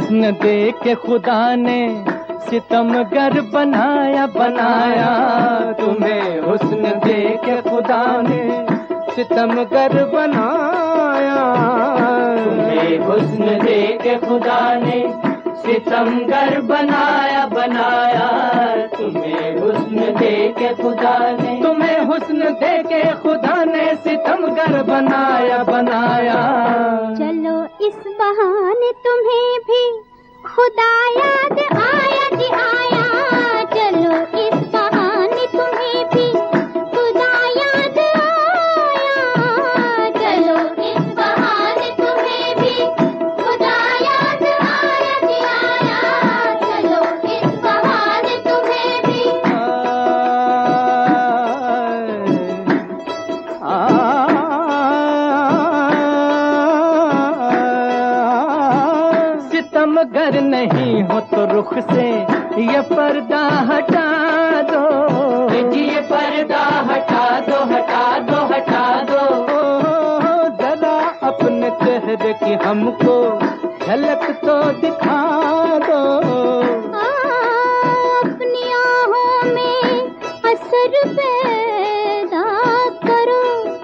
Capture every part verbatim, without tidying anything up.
हुस्न दे के खुदा ने सितमगर बनाया बनाया, तुम्हें हुस्न दे के खुदा ने सितमगर बनाया, तुम्हें हुस्न दे के खुदा ने सितमगर बनाया बनाया, तुम्हें हुस्न दे के खुदा ने तुम्हें हुस्न दे के खुदा ने सितमगर बनाया बनाया। चलो इस बहाने तुम्हें भी खुदा याद आया जी आया, चलो इस बहाने तुम्हें भी खुदा याद आया, चलो इस बहाने तुम्हें भी खुदा याद आया जी आया, चलो इस बहाने तुम्हें भी। आ, सितमगर नहीं हो तो रुख से ये पर्दा हटा दो, ये पर्दा हटा दो हटा दो हटा दो, जरा अपने चेहरे की हमको झलक तो दिखा दो। अपनी आहों में असर पैदा करो,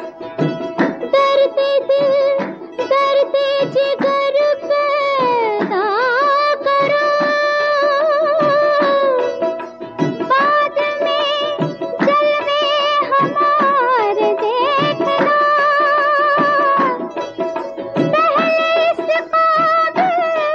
दर्द दिल दर्द जिगर पैदा करो, बाद में जलवे हमारे देखना, पहले इस काबिल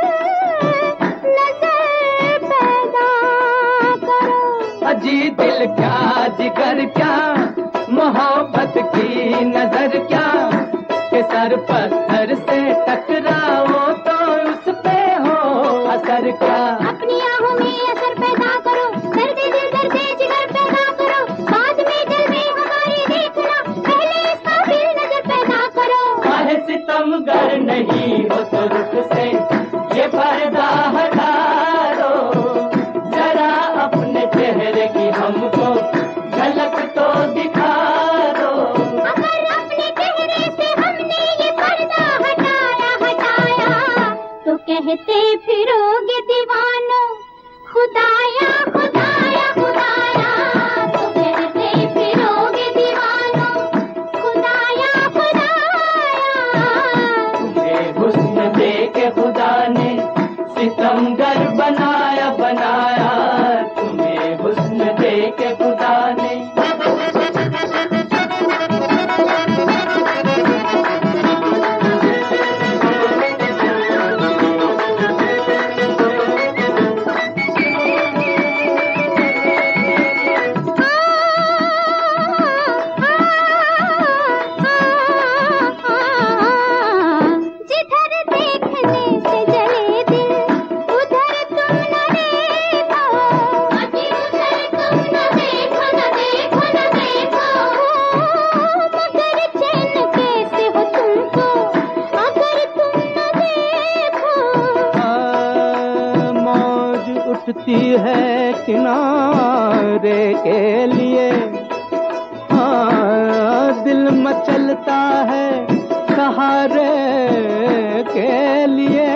नजर पैदा करो। अजी दिल क्या जिगर क्या मोहब्बत की नजर क्या, के सर पत्थर से टकराओ तो उस पे हो असर क्या। अपनी आहों में असर पैदा करो, दर्द दिल दर्द जिगर पैदा करो, बाद में जलवे हमारे देखना, पहले इस काबिल नजर पैदा करो। काहे सितमगर नहीं हो तो रुख से ये पर्दा हटा दो, जरा अपने चेहरे की हमको झलक तो दिखा दो। अगर अपने चेहरे से हमने ये पर्दा हटाया हटाया, तो कहते फिरोगे दीवानो खुदाया खुदाया खुदाया, तो कहते फिरोगे दीवानो खुदाया खुदाया। तुम्हें हुस्न दे के खुदा ने सितमगर बनाया बनाया, तुम्हें हुस्न दे के खुदा ने। जिधर देखने से जले दिल उधर तुम न देखो, उधर तुम न देखो न देखो न देखो, मगर चैन कैसे हो तुमको अगर तुम न देखो। आ, मौज उठती है किनारे के लिए, हाँ दिल मचलता है सहारे के लिए,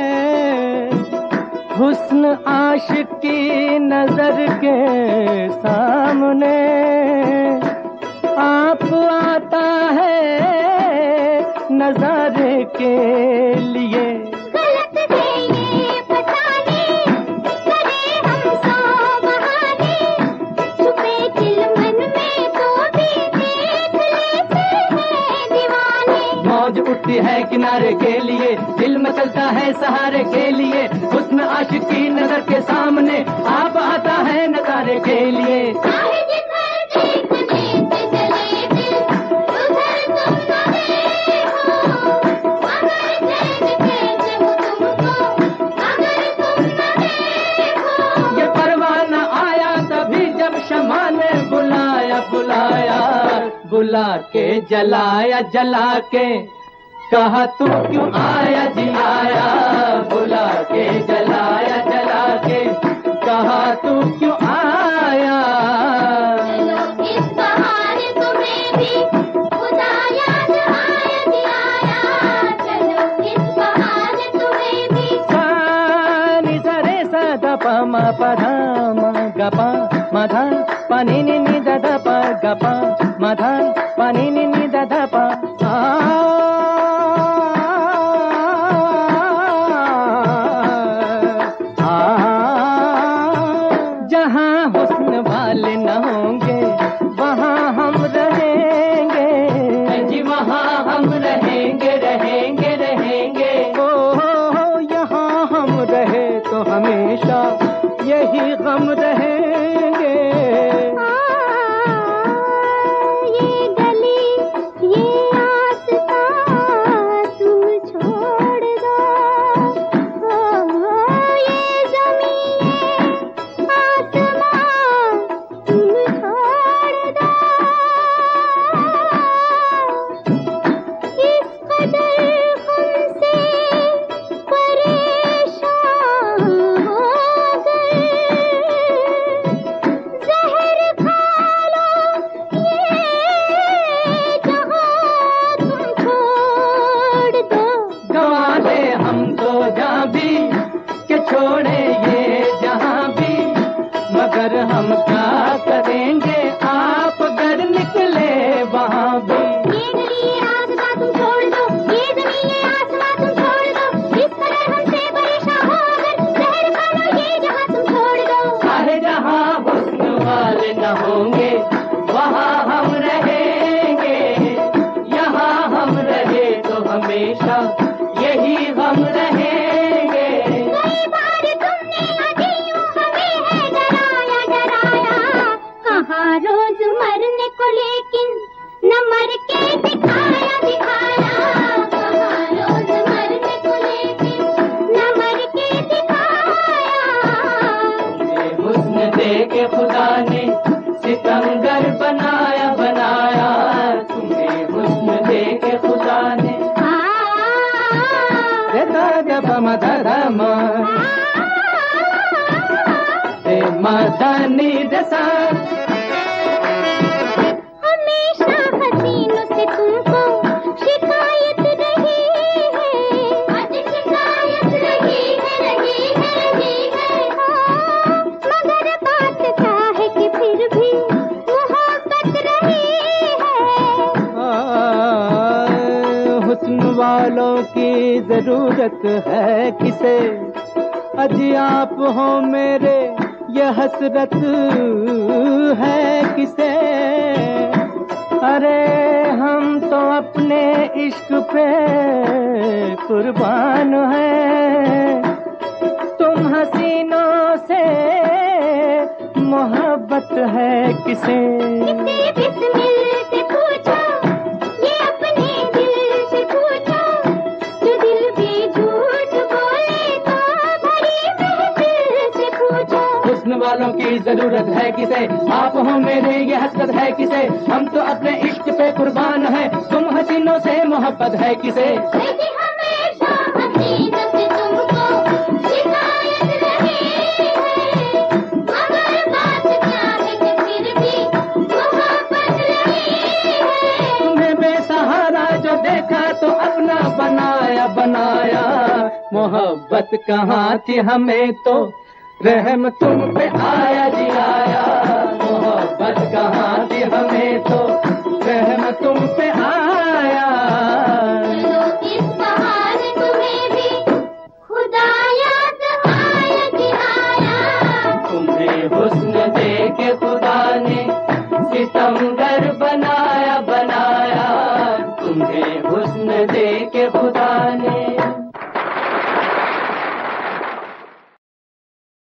हुस्न आशिक की नजर के सामने आप आता है नजारे के लिए। गलत है ये फसाने, करे हम सौ बहाने, छुपे दिल मन में तो भी देख लेते हैं दीवाने। मौज उठती है किनारे के लिए, दिल मचलता है सहारे के लिए, हुस्न आशिक की नजर के सामने आप आता है नजारे के लिए। काहे जिधर देखने से जले दिल उधर तुम न देखो, अगर चैन कैसे हो तुमको अगर तुम न देखो। ये परवाना आया तभी जब शमा ने बुलाया बुलाया, बुला के जलाया जला के कहा तू क्यों आया जी आया, बुला के जलाया जला के कहा तू क्यों आया। चलो इस बहाने तुम्हें भी खुदा याद आया जी आया, चलो इस बहाने तुम्हें भी। सा ma pa dha ma ga pa ma dha pa ni ni ni da da pa ga pa ma dha pa ni ni ni da da pa. जहाँ हुस्न वाले न होंगे वहाँ हम रहेंगे जी, वहाँ हम रहेंगे रहेंगे रहेंगे। ओ यहाँ हम रहे तो हमेशा यही गम रहेंगे। ये गली ये आसमां तुम छोड़ दो, ये ज़मीन आसमां तुम छोड़ दो। इस कदर हमसे परेशान हो गए, ज़हर खा लो ये जहां तुम छोड़ दो। गवा दे हम तो जहाँ भी के छोड़े ये जहाँ भी, मगर हम क्या करेंगे आप अगर निकले वहाँ भी। ये गली ये आसमां तुम छोड़ दो, ये ज़मीन ये आसमां तुम छोड़ दो। इस कदर हमसे परेशान हो अगर, ज़हर खा लो ये जहां तुम छोड़ दो। चाहे जहाँ हुस्न वाले न होंगे वहाँ हम रहेंगे, यहाँ हम रहे तो हमेशा यही हम रहेंगे। कई बार तुमने अजीयों हमें है डराया डराया, कहाँ रोज मरने को लेकिन न मर के दिखाया दिखाया। कहाँ रोज मरने को लेकिन न मर के दिखाया। ये हुस्न दे के खुदा ने सितमगर बनाया बनाया, तुम्हें हुस्न दे के खुदा ने। रे दा गा pa ma dha dha ma re ma dha ni da sa। हमेशा हसीनों से तुमको शिकायत रही है, आज शिकायत रही है रही है रही है। मगर बात क्या है कि फिर भी मोहब्बत रही है। हुस्न वालों की जरूरत है किसे, अजी आप हो मेरे ये हसरत है किसे। अरे हम तो अपने इश्क पे कुर्बान हैं, तुम हसीनों से मोहब्बत है किसे। इसे बिस्मिल से पूछो, ये अपने दिल से पूछो, जो दिल भी झूठ बोले तो भरी महफिल से पूछो। हुस्न वालों की जरूरत है किसे, आप हो मेरे ये हसरत है किसे। हम तो अपने इश्क पे कुर्बान हैं, तुम हसीनों से मोहब्बत है किसे। लेकिन हमेशा हसीनों से तुमको शिकायत रही है, मगर बात क्या है कि फिर भी मोहब्बत रही है। तुम्हें बेसहारा जो देखा तो अपना बनाया बनाया, मोहब्बत कहाँ थी हमें तो रहम तुम पे आया जी आया। मोहब्बत कहाँ थी हमें तो रहम तुम पे आया। चलो इस बहाने तुम्हें भी खुदा याद आया जी आया। तुम्हें हुस्न दे के खुदा ने सितमगर बनाया बनाया, तुम्हें हुस्न दे के खुदा